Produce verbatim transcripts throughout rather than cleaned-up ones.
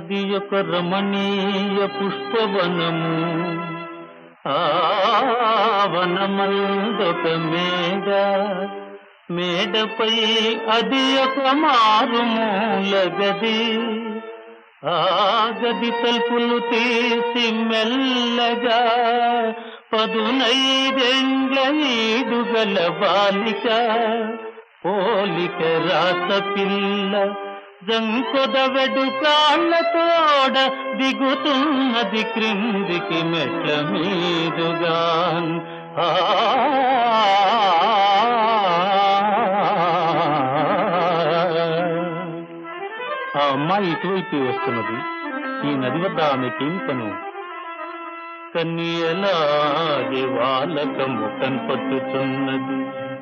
అది ఒక రమణీయ పుష్పవనము, ఆ వనమందొక మేడ, మేడపై అది ఒక మారుమూల గది, ఆ గది తలుపులు తీసి మెల్లగా పదునైదెండ్ల ఈడుగల బాలిక, పోలిక రాస పిల్ల జంకొద వెడుకాళ్ళతోడ దిగుతున్నది క్రిందికి మెట్ల మీదుగాన్. ఆ అమ్మాయి ఇటువైపు వస్తున్నది. ఈ నది వద్ద ఆమెకేమి పను? కన్యలాగే వాలకము కన్పట్టుచున్నది.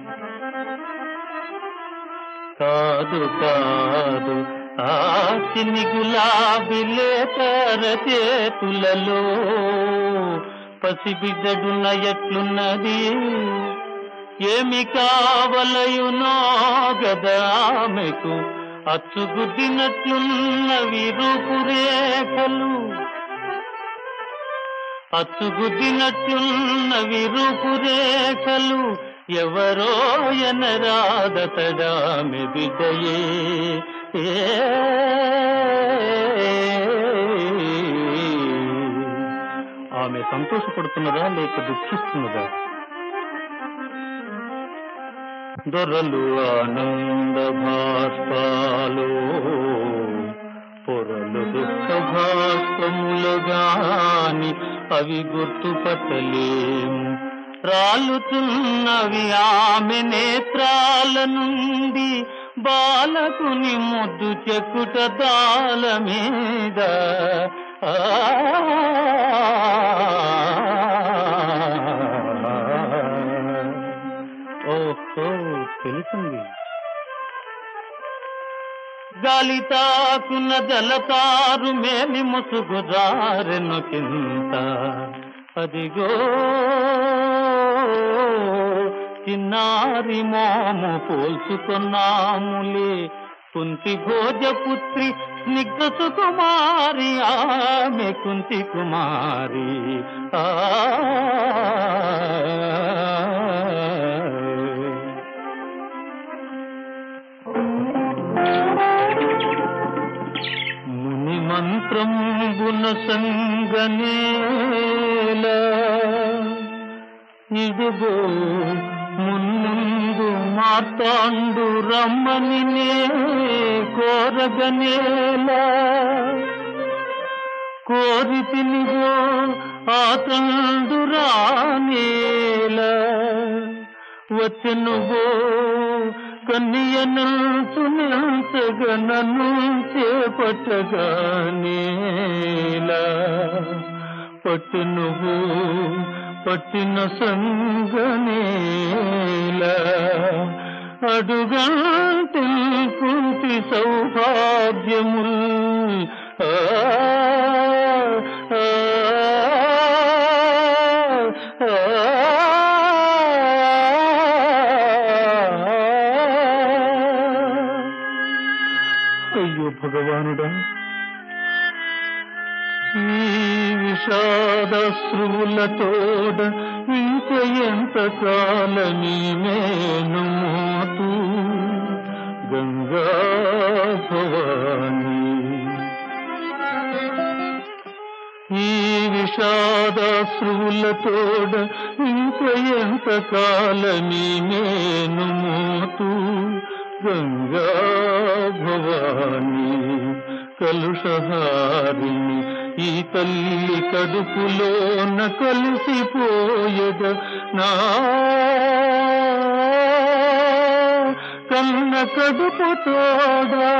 కాదు కాదు ఆ చిన్ని గులాబీ లేతర చేతులలో పసిబిడ్డడున్న ఎట్లున్నది. ఏమి కావలయునో గదామెకు అచ్చుగుద్దినట్లున్నవి రూపురేఖలు, అచ్చుగుద్దినట్లున్నవి రూపురేఖలు. ఎవరో ఎనరాదతడామె బిడ్డయే. ఆమె సంతోషపడుతున్నదా లేక దుఃఖిస్తున్నదా? దొరలు ఆనంద భాష్పాలు, పొరలు దుఃఖ భాష్పములుగాని అవి గుర్తుపట్టలేము. రాలుతున్నవి ఆమె నేత్రాల నుండి బాలకుని ముద్దు చెక్కుట దాల మీద. ఓహో తెలిసింది. గాలి తాకున్న జలతారు మేలి ముసుగు జారెను కింత. అదిగో చిన్నారి మోము పోల్చుకున్నాములే, కుంతి భోజపుత్రి స్నిగ్ధ సుకుమారి, ఆమె కుంతి కుమారి. ఆ ముని మంత్రంబున సంగనేల, ఇదిగో మున్ముందు మార్తాండు రమ్మని నే కోరగనేలా. కోరి తినిగో ఆతండు రానేలా, వచ్చనుగో కన్యనంచు నిల్చగనను చేపట్టగానేలా. పట్టునుగో పట్టిన సంగనేలా, అడుగంటి కుంటి సౌభాగ్యముల్. అయ్యో భగవానుడా, ఈ విషాదశ్రువులతోడ ఇంక ఎంత కాలమీ మేను మోతూ గంగా భవాని. ఈ విషాదశ్రువులతోడ ఇంక ఎంత కాలమీ మేను మోతూ గంగా భవాని. కలుషహారిణి ఈ తల్లి కడుపులోన కలిసిపోయద నా కన్న కడుపు తోడా.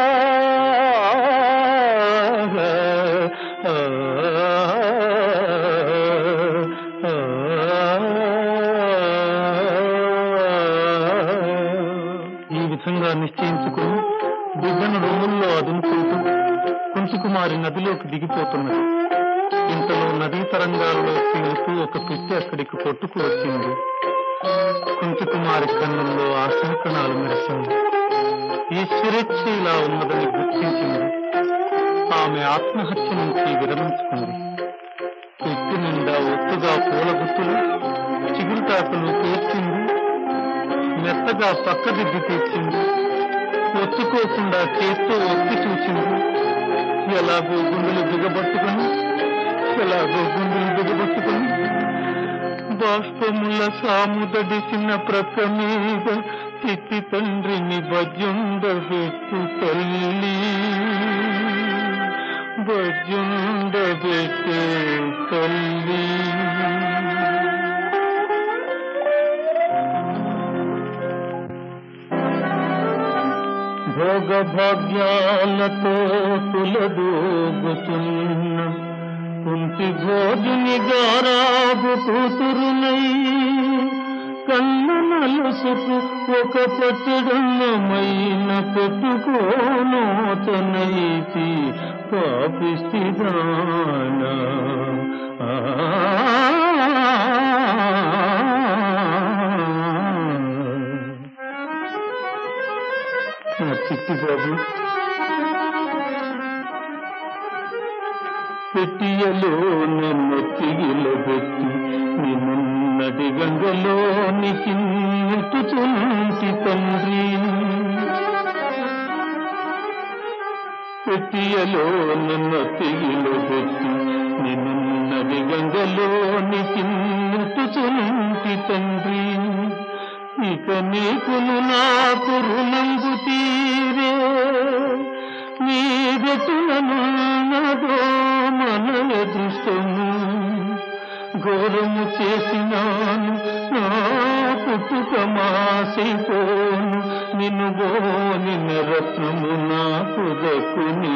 ఈ విధంగా నిశ్చయించుకుని బిడ్డను రొమ్ముల్లో అదుముకుంటూ కుంచుకుమారి నదిలోకి దిగిపోతున్నది. ఇంతలో నదీ తరంగాల్లో తేలుతూ ఒక పిచ్చి అక్కడికి కొట్టుకు వచ్చింది. కుంచుకుమారి కన్నుల్లో ఆశంకణాలు మెరిసింది. ఈశ్వరేచ్ఛ ఇలా ఉన్నదని గుర్తించింది. ఆమె ఆత్మహత్య నుంచి విరమించుకుంది. చెట్టు నిండా ఒత్తుగా పూల గుత్తులు, చిగురుటాకులు పేర్చింది. మెత్తగా పక్కదిద్ది తీర్చింది. ఒత్తుకోకుండా చేత్తో ఒత్తి చూచింది. ఎలాగో గుండెలు దిగబట్టుకుని ఎలాగో గుండెలు దిగబట్టుకుని బాష్పముల సాముదడిసిన ప్రక్క మీద తిత్తి తండ్రిని బజ్జుండబెట్టు తల్లి, బజ్జుండబెట్టే తల్లి. భోగభాగ్యాలతో తులదూగుతున్న కుంతి భోజుని గారాబు కూతురునై కన్న నలుసుకు ఒక పచ్చడన్నమైన పెట్టుకోనోతనైతి పాపిష్టిదానా. చిట్టి బాబు, పెట్టియలోని మొత్తిగిలబెట్టి నిన్నటి గంగలోనికి నెట్టుచుంటి తండ్రి. పెట్టియలోని మొత్తిగిలబెట్టి నిన్నటి గంగలోనికి నెట్టుచుంటి తండ్రి. ఇక నీకును నాకు రుణంగు తీరే నీగతులనున్నదో మన అదృష్టము. ఘోరము చేసినాను నా పుట్టుక మాసిపోను, నిన్ను గోనిన రత్నము నాకు దక్కునే.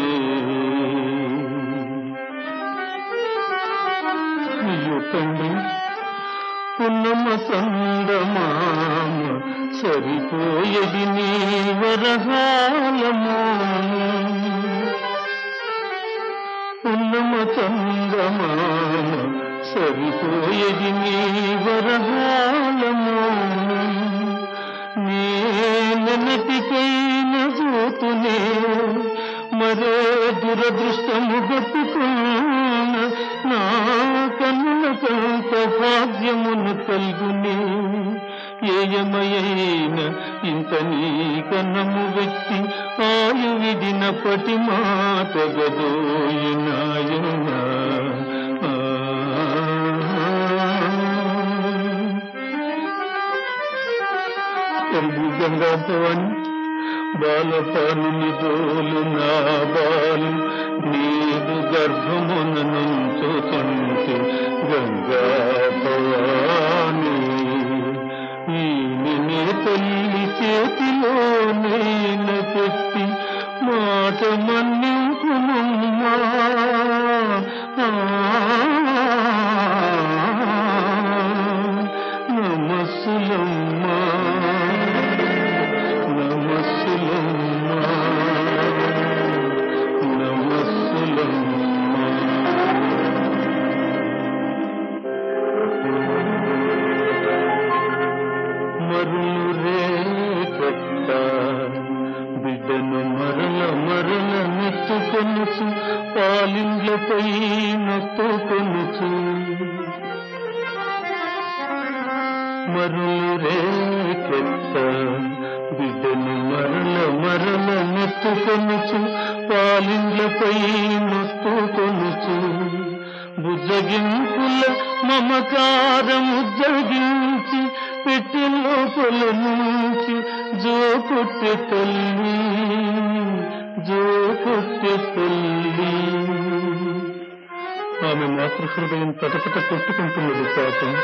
అయ్యో తండ్రి, పున్నమ చందమామ సరిపోయేది నీ వరహాలము. పున్నమ చందమామ సరిపోయేది నీ వరహాలము. నేనటికైన చూతునే మరే దురదృష్టము గట్టుకున్న నా కన్నులకంత భాగ్యమును కల్గునే. ఏయమయైన ఇంత నీ కన్నము వ్యక్తి ఆయు విడినప్పటి మాట గదోయినాయన. తెలుగు గంగాభవాని బాలపానుని దోలు నా బాలు నీదు గర్భమున నుంచుతుంటే గంగాభవాని. ఈయన తల్లి చేతిలో నేన పెట్టి మాట మన్నింపునుమ్మా. నమస్సులమ్మా, నమస్సులమ్మా, నమస్సులమ్మా. మరులు రేకట్ట బిడ్డను మరల మరల నెత్తుకొనుచు పాలిండ్లపై నొత్తుకొనుచు. మరులు రేకెత్త బిడ్డను మరల మరల నెత్తుకొనుచు పాలిండ్లపై నొత్తుకొనుచు. బుజ్జగింపుల మమకారముజ్జగించి పెట్టి లోపల నుంచి జో కొట్టె తల్లి, జో కొట్టె తల్లి. ఆమె మాతృహృదయం తటపట కొట్టుకుంటున్నది పాపం.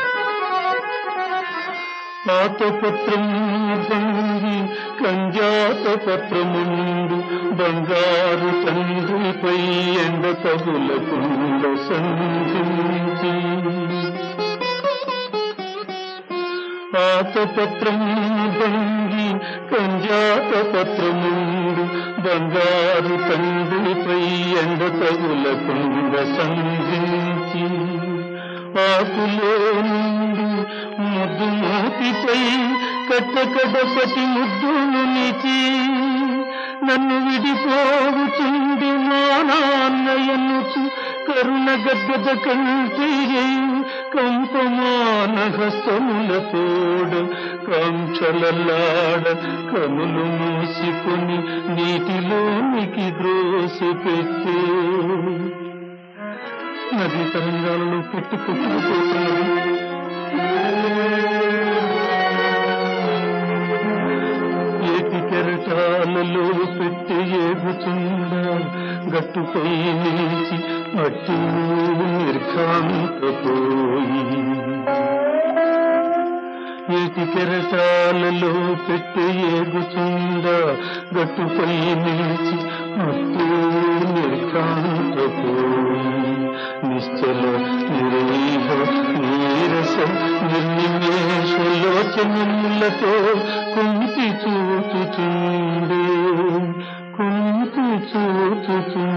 ఆతపత్రం బంగి కంజాత పత్రముండు బంగారు తండ్రిపై ఎండ తగులకుండ సంధించి. ఆతపత్రం బంగి కంజాత పత్రముండు బంగారు తండ్రిపై ఎండ తగులకుండ సంధించి. ఆకులో నుండి ముద్దు మూతిపై కట్టకడపటి ముద్దును నిచి నన్ను విడిపోవుచుండి మా నాన్నయనుచు కరుణ గద్గద కంటే కంపమాన హస్తముల తోడ కాంక్షలల్లాడ కనులు మూసుకొని నీటిలోనికి ద్రోసి పెట్టే నదీ తరంగాలలో పెట్టి కొట్టుకుపోతున్నది. ఏటి కెరటాలలో పెట్టి ఏగుచుండా గట్టుపై నిలిచి మట్టి నిర్ఘాంతపోయి ఏటి కెరటాలలో పెట్టి ఏగుచుండా గట్టుపై నిలిచి మట్టి నిర్ఘాంతపోయి నిశ్చల నిరీహ నీరస నిర్నిమేషలోచనములతో కుంతి చూచుచుండే కుంతి చూచుచుండే